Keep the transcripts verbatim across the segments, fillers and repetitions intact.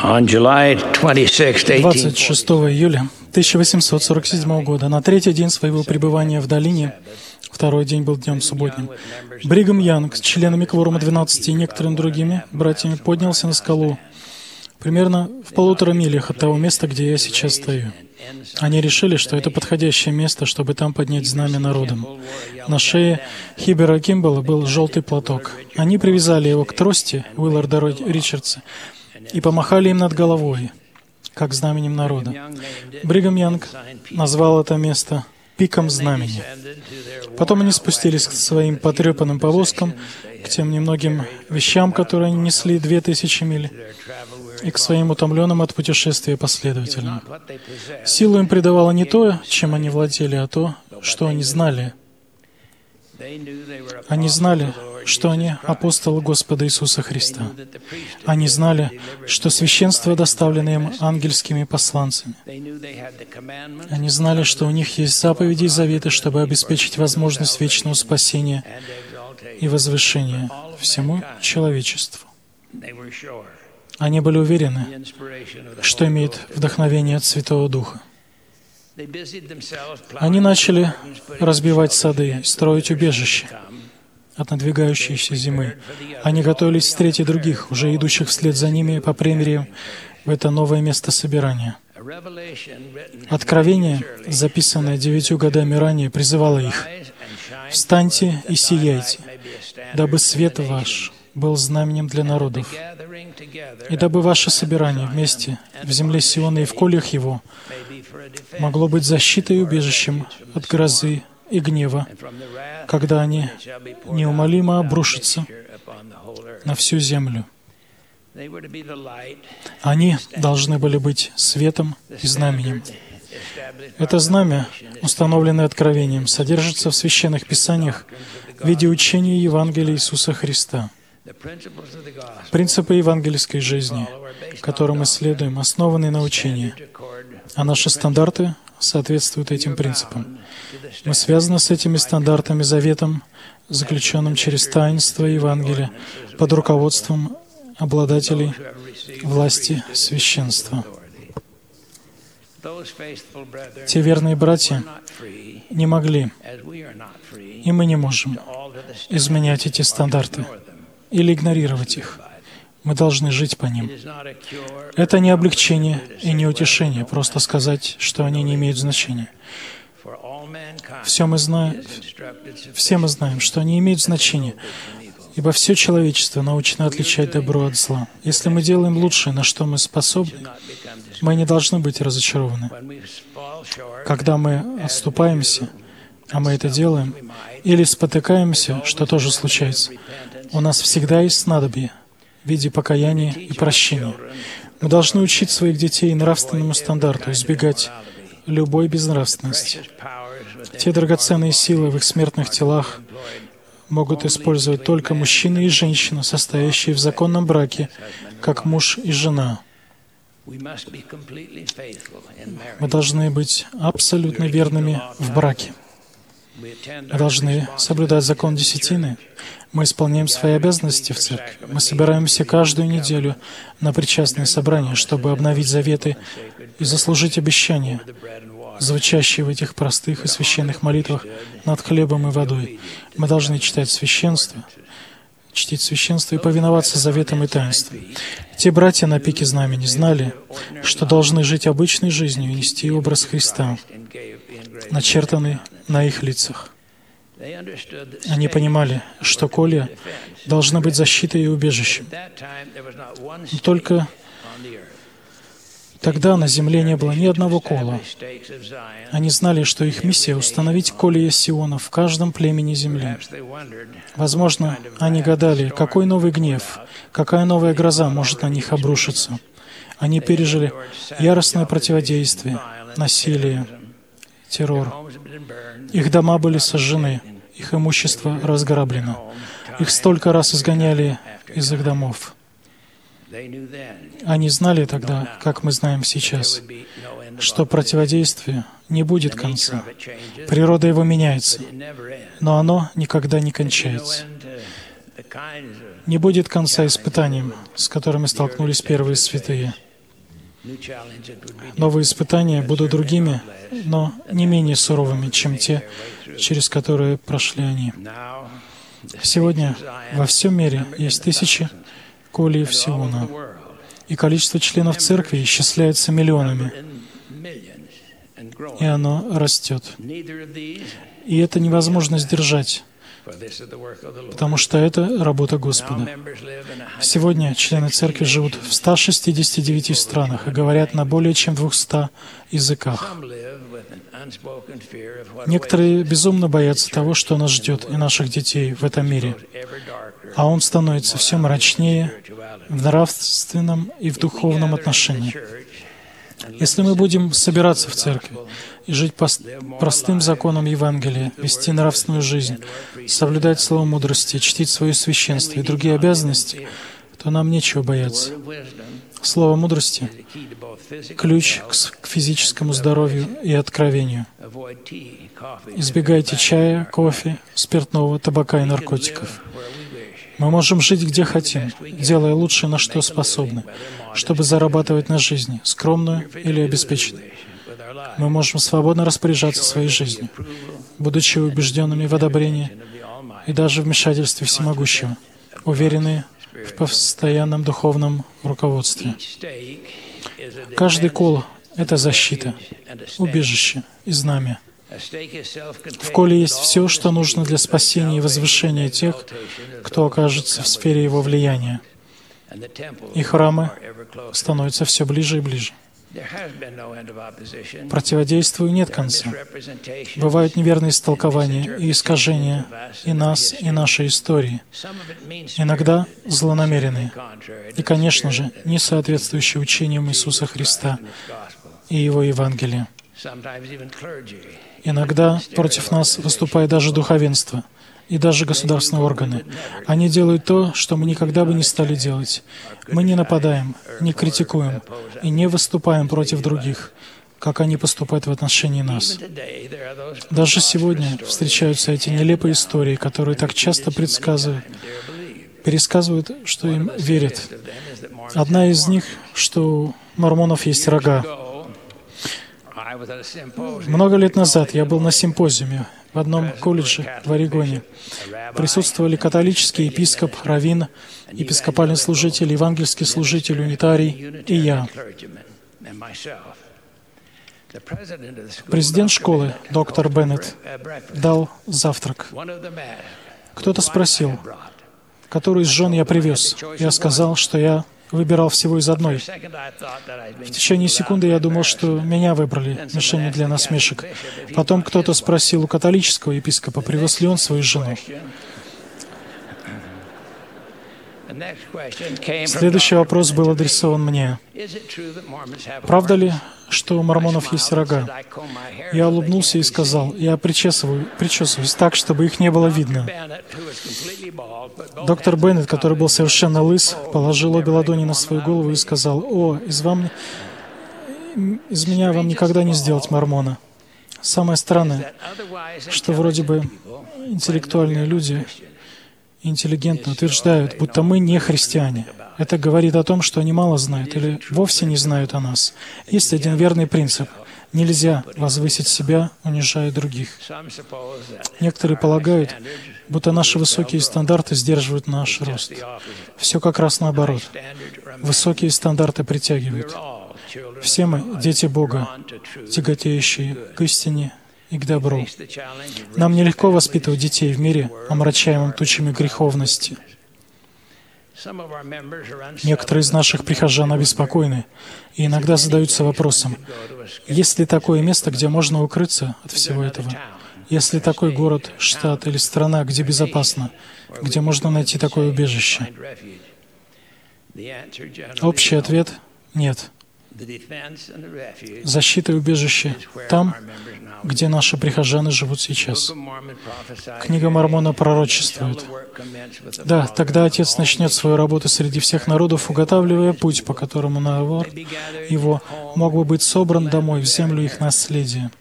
On July twenty-sixth, двадцать шестого июля тысяча восемьсот сорок седьмого года, на третий день своего пребывания в долине, второй день был днем субботним, Бригам Янг с членами кворума двенадцати и некоторыми другими братьями поднялся на скалу, примерно в полутора милях от того места, где я сейчас стою. Они решили, что это подходящее место, чтобы там поднять знамя народом. На шее Хибера Кимбала был желтый платок. Они привязали его к трости Уилларда Ричардса и помахали им над головой, как знаменем народа. Бригам Янг назвал это место «Пиком знамени». Потом они спустились к своим потрепанным повозкам, к тем немногим вещам, которые они несли две тысячи миль, и к своим утомленным от путешествия последователям. Силу им придавало не то, чем они владели, а то, что они знали. Они знали, что они апостолы Господа Иисуса Христа. Они знали, что священство доставлено им ангельскими посланцами. Они знали, что у них есть заповеди и заветы, чтобы обеспечить возможность вечного спасения и возвышения всему человечеству. Они были уверены, что имеют вдохновение от Святого Духа. Они начали разбивать сады, строить убежища от надвигающейся зимы. Они готовились встретить других, уже идущих вслед за ними по премиям в это новое место собирания. Откровение, записанное девятью годами ранее, призывало их: «Встаньте и сияйте, дабы свет ваш был знаменем для народов, и дабы ваше собирание вместе в земле Сиона и в колях его могло быть защитой и убежищем от грозы и гнева, когда они неумолимо обрушатся на всю землю». Они должны были быть светом и знаменем. Это знамя, установленное откровением, содержится в священных писаниях в виде учения Евангелия Иисуса Христа. Принципы евангельской жизни, которым мы следуем, основаны на учении, а наши стандарты соответствуют этим принципам. Мы связаны с этими стандартами заветом, заключенным через таинство Евангелия, под руководством обладателей власти священства. Те верные братья не могли, и мы не можем изменять эти стандарты или игнорировать их. Мы должны жить по ним. Это не облегчение и не утешение, просто сказать, что они не имеют значения. Все мы знаем, все мы знаем, что они имеют значение, ибо все человечество научено отличать добро от зла. Если мы делаем лучшее, на что мы способны, мы не должны быть разочарованы. Когда мы отступаемся, а мы это делаем, или спотыкаемся, что тоже случается, у нас всегда есть снадобье в виде покаяния и прощения. Мы должны учить своих детей нравственному стандарту, избегать любой безнравственности. Те драгоценные силы в их смертных телах могут использовать только мужчина и женщина, состоящие в законном браке, как муж и жена. Мы должны быть абсолютно верными в браке. Мы должны соблюдать закон десятины. Мы исполняем свои обязанности в церкви. Мы собираемся каждую неделю на причастные собрания, чтобы обновить заветы и заслужить обещания, звучащие в этих простых и священных молитвах над хлебом и водой. Мы должны читать священство, чтить священство и повиноваться заветам и таинствам. Те братья на пике знамени знали, что должны жить обычной жизнью и нести образ Христа, начертанный на их лицах. Они понимали, что колья должны быть защитой и убежищем. Но только тогда на земле не было ни одного кола. Они знали, что их миссия — установить колья Сиона в каждом племени земли. Возможно, они гадали, какой новый гнев, какая новая гроза может на них обрушиться. Они пережили яростное противодействие, насилие, террор. Их дома были сожжены, их имущество разграблено. Их столько раз изгоняли из их домов. Они знали тогда, как мы знаем сейчас, что противодействие не будет конца. Природа его меняется, но оно никогда не кончается. Не будет конца испытаниям, с которыми столкнулись первые святые. Новые испытания будут другими, но не менее суровыми, чем те, через которые прошли они. Сегодня во всем мире есть тысячи колеев Сиона, и количество членов церкви исчисляется миллионами, и оно растет. И это невозможно сдержать, потому что это работа Господа. Сегодня члены церкви живут в ста шестидесяти девяти странах и говорят на более чем двухстах языках. Некоторые безумно боятся того, что нас ждет и наших детей в этом мире, а он становится все мрачнее в нравственном и в духовном отношении. Если мы будем собираться в церкви и жить по простым законам Евангелия, вести нравственную жизнь, соблюдать слово мудрости, чтить свое священство и другие обязанности, то нам нечего бояться. Слово мудрости — ключ к физическому здоровью и откровению. Избегайте чая, кофе, спиртного, табака и наркотиков. Мы можем жить где хотим, делая лучшее, на что способны, чтобы зарабатывать на жизнь, скромную или обеспеченную. Мы можем свободно распоряжаться своей жизнью, будучи убежденными в одобрении и даже вмешательстве Всемогущего, уверенные в постоянном духовном руководстве. Каждый кол — это защита, убежище и знамя. В коле есть все, что нужно для спасения и возвышения тех, кто окажется в сфере его влияния. И храмы становятся все ближе и ближе. Противодействию нет конца. Бывают неверные истолкования и искажения и нас, и нашей истории. Иногда злонамеренные. И, конечно же, не соответствующие учениям Иисуса Христа и Его Евангелия. Иногда против нас выступает даже духовенство и даже государственные органы. Они делают то, что мы никогда бы не стали делать. Мы не нападаем, не критикуем и не выступаем против других, как они поступают в отношении нас. Даже сегодня встречаются эти нелепые истории, которые так часто предсказывают, пересказывают, что им верят. Одна из них, что у мормонов есть рога. Много лет назад я был на симпозиуме в одном колледже в Орегоне. Присутствовали католический епископ, раввин, епископальный служитель, евангельский служитель, унитарий и я. Президент школы, доктор Беннет, дал завтрак. Кто-то спросил, которую из жен я привез. Я сказал, что я выбирал всего из одной. В течение секунды я думал, что меня выбрали, мишенью для насмешек. Потом кто-то спросил у католического епископа, привез ли он свою жену. Следующий вопрос был адресован мне. Правда ли, что у мормонов есть рога? Я улыбнулся и сказал, я причесываю, причесываюсь так, чтобы их не было видно. Доктор Беннет, который был совершенно лыс, положил обе ладони на свою голову и сказал, «О, из, вам, из меня вам никогда не сделать мормона». Самое странное, что вроде бы интеллектуальные люди интеллигентно утверждают, будто мы не христиане. Это говорит о том, что они мало знают или вовсе не знают о нас. Есть один верный принцип. Нельзя возвысить себя, унижая других. Некоторые полагают, будто наши высокие стандарты сдерживают наш рост. Все как раз наоборот. Высокие стандарты притягивают. Все мы — дети Бога, тяготеющие к истине и к добру. Нам нелегко воспитывать детей в мире, омрачаемом тучами греховности. Некоторые из наших прихожан обеспокоены и иногда задаются вопросом, есть ли такое место, где можно укрыться от всего этого? Есть ли такой город, штат или страна, где безопасно, где можно найти такое убежище? Общий ответ — нет. Защита и убежище там, где наши прихожане живут сейчас. Книга Мормона пророчествует. Да, тогда Отец начнет свою работу среди всех народов, уготавливая путь, по которому народ его мог бы быть собран домой, в землю их наследия.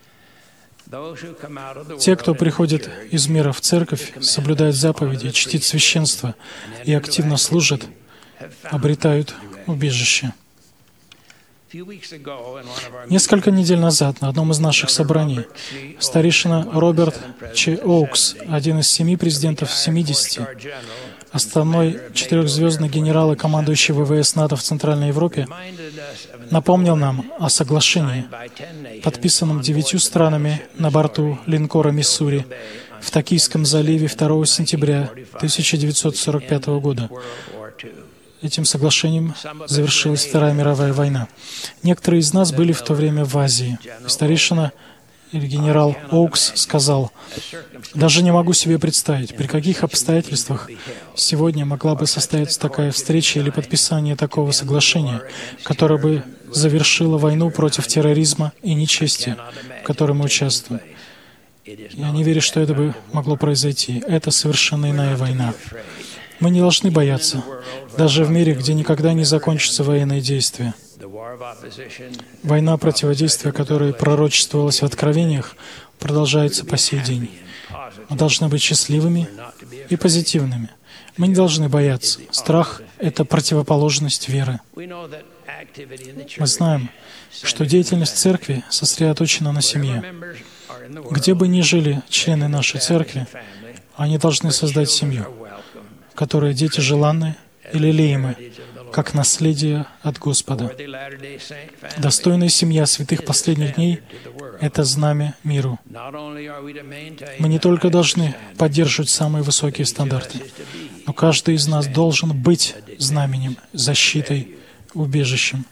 Те, кто приходит из мира в церковь, соблюдает заповеди, чтит священство и активно служат, обретают убежище. Несколько недель назад на одном из наших собраний старейшина Роберт Ч. Оукс, один из семи президентов семидесяти, основной четырехзвездный генерал и командующий ВВС НАТО в Центральной Европе, напомнил нам о соглашении, подписанном девятью странами на борту линкора «Миссури» в Токийском заливе второго сентября тысяча девятьсот сорок пятого года. Этим соглашением завершилась Вторая мировая война. Некоторые из нас были в то время в Азии. Старейшина или генерал Оукс сказал: «Даже не могу себе представить, при каких обстоятельствах сегодня могла бы состояться такая встреча или подписание такого соглашения, которое бы завершило войну против терроризма и нечестия, в которой мы участвуем. Я не верю, что это бы могло произойти. Это совершенно иная война. Мы не должны бояться, даже в мире, где никогда не закончатся военные действия. Война противодействия, которая пророчествовалась в Откровениях, продолжается по сей день. Мы должны быть счастливыми и позитивными. Мы не должны бояться. Страх — это противоположность веры. Мы знаем, что деятельность церкви сосредоточена на семье. Где бы ни жили члены нашей церкви, они должны создать семью, в которой дети желанны и лелеемы, как наследие от Господа. Достойная семья святых последних дней — это знамя миру. Мы не только должны поддерживать самые высокие стандарты, но каждый из нас должен быть знаменем, защитой, убежищем.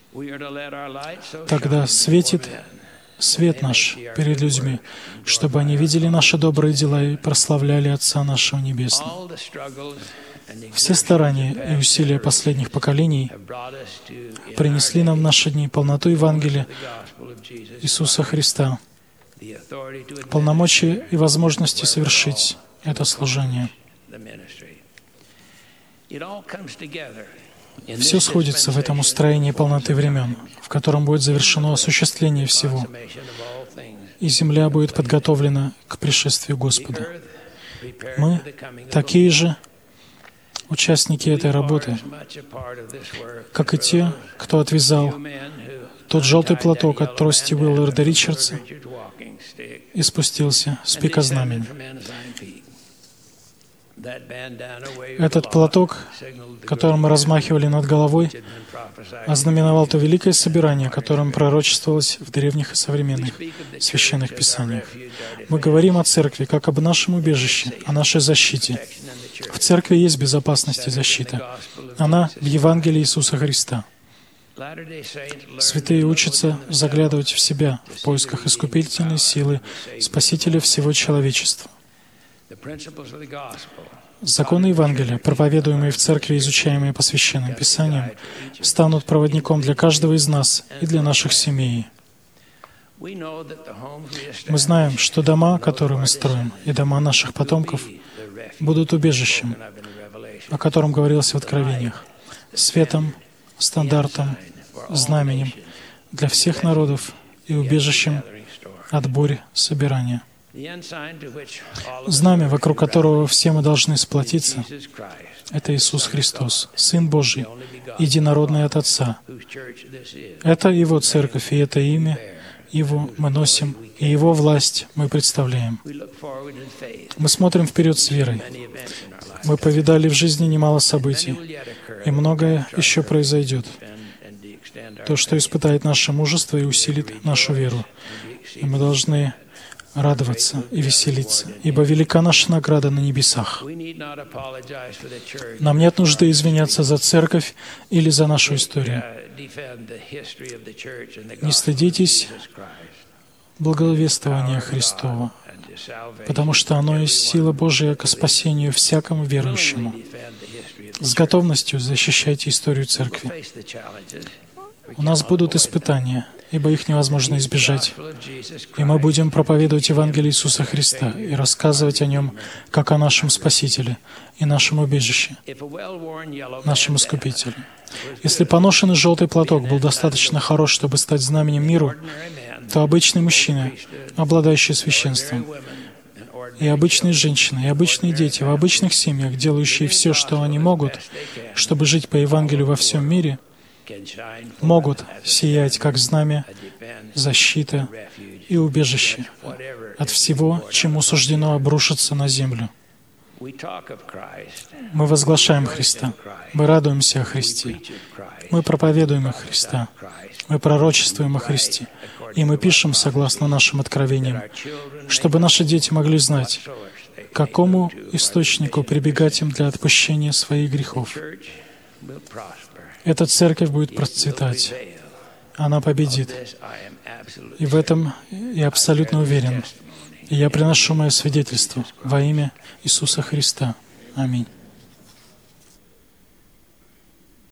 Тогда светит свет наш перед людьми, чтобы они видели наши добрые дела и прославляли Отца нашего Небесного. Все старания и усилия последних поколений принесли нам в наши дни полноту Евангелия Иисуса Христа, полномочия и возможности совершить это служение. Все сходится в этом устроении полноты времен, в котором будет завершено осуществление всего, и земля будет подготовлена к пришествию Господа. Мы такие же участники этой работы, как и те, кто отвязал тот желтый платок от трости Уилларда Ричардса и спустился с пика знамени. Этот платок, которым мы размахивали над головой, ознаменовал то великое собирание, о котором пророчествовалось в древних и современных священных писаниях. Мы говорим о церкви как об нашем убежище, о нашей защите. В церкви есть безопасность и защита. Она в Евангелии Иисуса Христа. Святые учатся заглядывать в себя в поисках искупительной силы Спасителя всего человечества. Законы Евангелия, проповедуемые в церкви и изучаемые по Священным Писаниям, станут проводником для каждого из нас и для наших семей. Мы знаем, что дома, которые мы строим, и дома наших потомков будут убежищем, о котором говорилось в Откровениях, светом, стандартом, знаменем для всех народов и убежищем от бурь собирания. Знамя, вокруг которого все мы должны сплотиться, это Иисус Христос, Сын Божий, единородный от Отца. Это Его церковь, и это имя Его мы носим, и Его власть мы представляем. Мы смотрим вперед с верой. Мы повидали в жизни немало событий, и многое еще произойдет. То, что испытает наше мужество и усилит нашу веру. И мы должны радоваться и веселиться, ибо велика наша награда на небесах. Нам нет нужды извиняться за церковь или за нашу историю. Не стыдитесь благовествования Христова, потому что оно есть сила Божия ко спасению всякому верующему. С готовностью защищайте историю церкви. У нас будут испытания, ибо их невозможно избежать. И мы будем проповедовать Евангелие Иисуса Христа и рассказывать о Нем как о нашем Спасителе и нашем убежище, нашем Искупителе. Если поношенный желтый платок был достаточно хорош, чтобы стать знаменем миру, то обычный мужчина, обладающий священством, и обычные женщины, и обычные дети в обычных семьях, делающие все, что они могут, чтобы жить по Евангелию во всем мире, могут сиять как знамя, защита и убежище от всего, чему суждено обрушиться на землю. Мы возглашаем Христа. Мы радуемся о Христе. Мы проповедуем о Христа. Мы пророчествуем о Христе. И мы пишем согласно нашим откровениям, чтобы наши дети могли знать, к какому источнику прибегать им для отпущения своих грехов. Эта церковь будет процветать. Она победит. И в этом я абсолютно уверен. И я приношу мое свидетельство во имя Иисуса Христа. Аминь.